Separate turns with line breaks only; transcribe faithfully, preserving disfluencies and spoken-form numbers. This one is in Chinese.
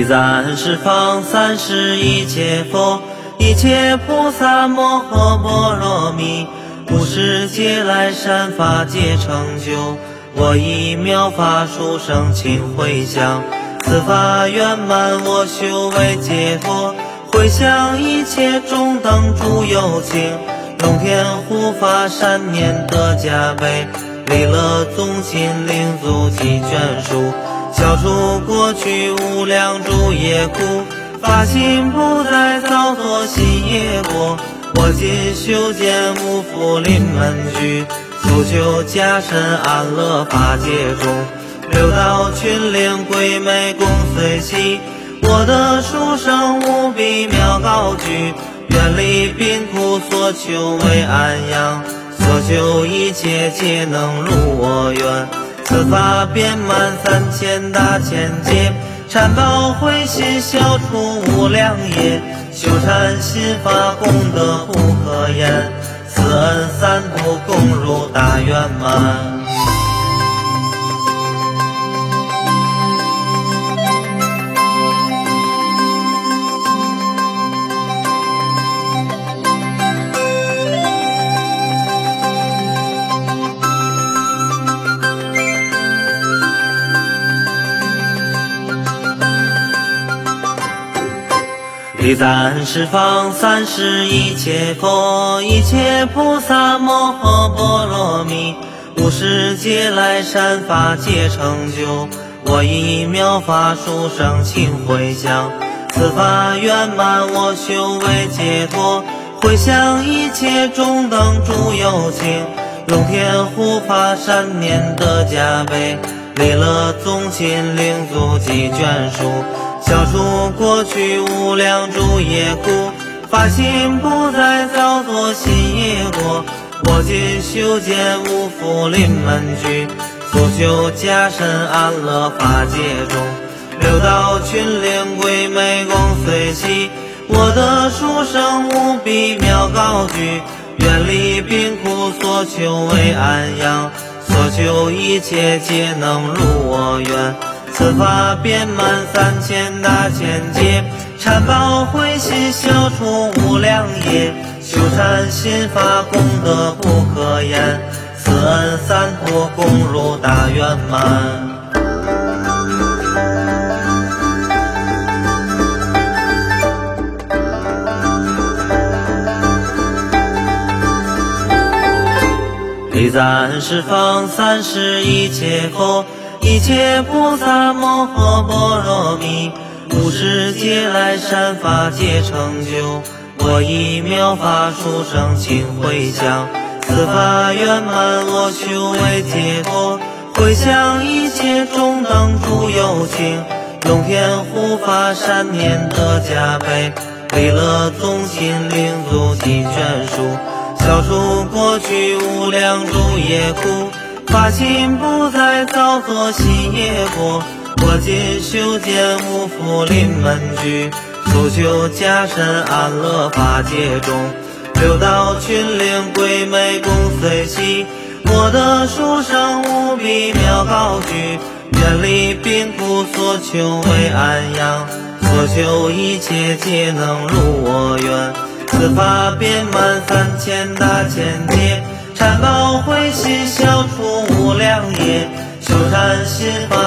礼赞十方三世一切佛，一切菩萨摩诃般若蜜，无始劫来善法皆成就。我以妙法殊胜勤回向，此法圆满我修为解脱，回向一切中等诸有情，龙天护法善念得加倍，利乐宗亲领足及眷属，消除过去无量诸业苦，发心不再造作新业果。我今修见无福临门居，诉求加深安乐法界中，六道群灵归美共随喜，我的殊胜无比妙高举，远离贫苦所求为安养，所求一切皆能入我愿。此法遍满三千大千劫，禅宝慧心消除无量业，修禅心法功德不可言，此恩三途共入大圆满。礼赞十方三世一切佛，一切菩萨摩诃般若蜜，无始劫来善法皆成就。我以妙法殊胜勤回向，此法圆满我修为解脱，回向一切中等诸有情，龙天护法善念得加倍，利乐宗亲领足及眷属，消除过去无量诸业苦，发心不再造作新业果。我今修见无福临门居，诉求加深安乐法界中，六道群灵归美共随喜，我的殊胜无比妙高举，远离贫苦所求为安养，所求一切皆能入我愿。此法遍满三千大千劫，禅宝慧心消除无量业，修禅心法功德不可言，此恩三途共入大圆满。礼赞十方三世一切佛，一切菩萨摩诃般若蜜，无始劫来善法皆成就。我以妙法殊胜勤回向，此法圆满我修为解脱，回向一切中等诸有情，龙天护法善念得加倍，利乐宗亲领足及眷属，消除过去无量诸业苦，发心不再造作新业果。我今修见无福临门居，诉求加深安乐法界中，六道群灵归美共随喜，我的殊胜无比妙高举，远离贫苦所求为安养，所求一切皆能入我愿。此法遍满三千大千劫，禅宝慧心消除无量业，修禅心法